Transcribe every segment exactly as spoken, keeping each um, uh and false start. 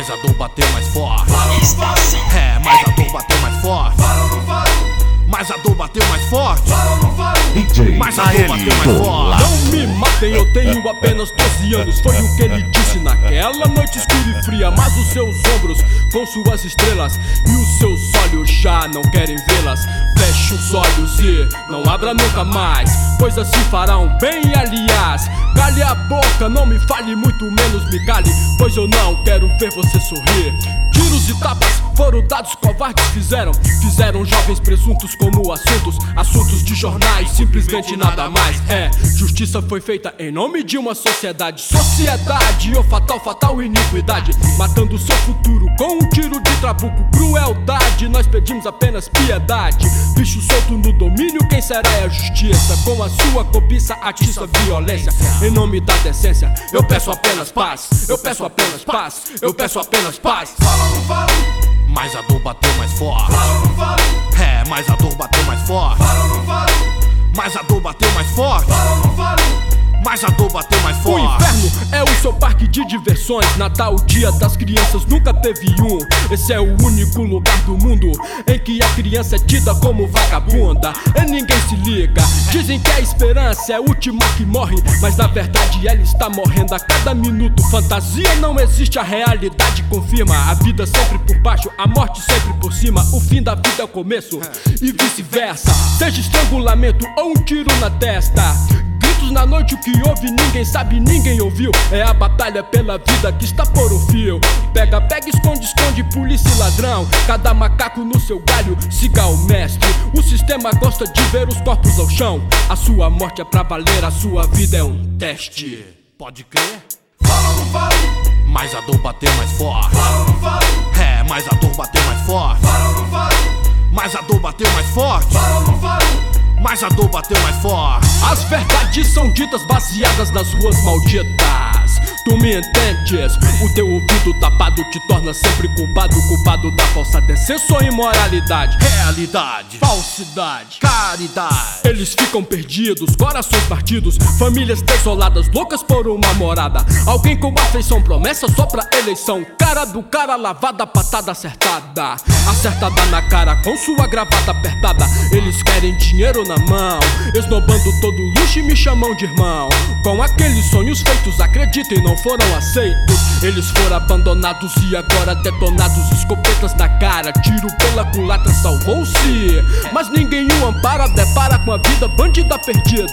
mas a dor bateu mais forte. Está assim. É, mas a dor bateu mais forte. Fala ou não fala? Mas a dor bateu mais forte. Fala ou não fala? D J Mas a dor bateu mais forte. Não me matem, eu tenho apenas doze anos. Foi o que ele disse naquela noite escura e fria. Mas os seus ombros com suas estrelas e os seus olhos já não querem vê-las. Feche os olhos e não abra nunca mais, pois assim farão bem, aliás. Cale a boca, não me fale, muito menos me cale, pois eu não quero ver você sorrir. Tiros e tapas foram dados, covardes fizeram Fizeram jovens presuntos como assuntos Assuntos de jornais, simplesmente nada mais. É, justiça foi feita em nome de uma sociedade. Sociedade, ou fatal, fatal iniquidade, matando seu futuro com um tiro de trabuco. Crueldade, nós pedimos apenas piedade. Bicho solto no domínio, quem será é a justiça? Com a sua cobiça atiça a violência. Em nome da decência, eu peço apenas paz. Eu peço apenas paz. Eu peço apenas paz. Fala ou não fala? Mas a dor bateu mais forte. Fala ou não fala? É, mas a dor bateu mais forte. Fala ou não fala? Mas a dor bateu mais forte. Fala ou não fala? Mas a dor bateu mais O forte. inferno é o seu parque de diversões. Natal, dia das crianças, nunca teve um. Esse é o único lugar do mundo em que a criança é tida como vagabunda. E ninguém se liga. Dizem que a esperança é a última que morre, mas na verdade ela está morrendo a cada minuto. Fantasia não existe, a realidade confirma. A vida sempre por baixo, a morte sempre por cima. O fim da vida é o começo e vice-versa. Seja estrangulamento ou um tiro na testa. Gritos na noite, o que houve ninguém sabe, ninguém ouviu. É a batalha pela vida que está por um fio. Pega, pega, esconde, esconde, polícia e ladrão. Cada macaco no seu galho, siga o mestre. O sistema gosta de ver os corpos ao chão. A sua morte é pra valer, a sua vida é um teste. Pode crer? Fala ou não fala? Mas a dor bateu mais forte. Fala ou não fala? É, mas a dor bateu mais forte. Fala ou não fala? Mas a dor bateu mais forte. Fala ou não fala? Mas a dor bateu mais forte. As verdades são ditas baseadas nas ruas malditas. Tu me entendes? O teu ouvido tapado te torna sempre culpado. Culpado da falsa decência ou imoralidade. Realidade, Falsidade, caridade. eles ficam perdidos, corações partidos, famílias desoladas, loucas por uma morada. Alguém com afeição, promessa só pra eleição. Cara do cara lavada, patada acertada. Acertada na cara com sua gravata apertada. Eles querem dinheiro na mão, esnobando todo luxo e me chamam de irmão. Com aqueles sonhos feitos, acreditem, não foram aceitos. Eles foram abandonados e agora detonados. Escopetas na cara, tiro pela culatra, salvou-se. Mas ninguém o ampara, depara com a vida bandida perdida.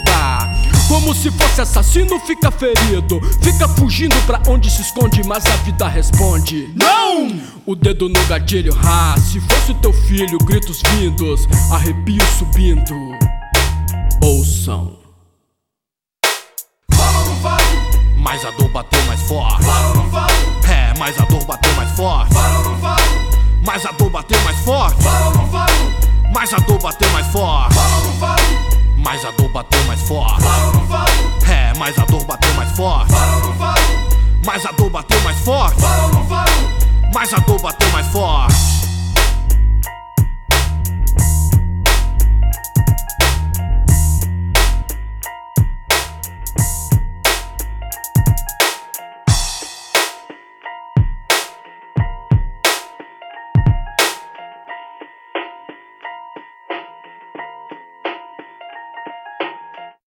Como se fosse assassino, fica ferido. Fica fugindo pra onde se esconde, mas a vida responde não! O dedo no gatilho, ah, se fosse teu filho, gritos vindos, arrepios subindo. Ouçam. Fala ou não fala? Mas a dor bateu mais forte. Fala ou não fala? É, mas a dor bateu mais forte. Fala ou não fala? Mas a dor bateu mais forte. Fala ou não fala? Mas a dor bateu mais forte. Fala ou não fala? Mas a dor bateu mais forte. Fala ou não fala? É, mas a dor bateu mais forte. Fala ou não fala? Mas a dor bateu mais forte. Fala ou não fala? Mas a dor bateu mais forte.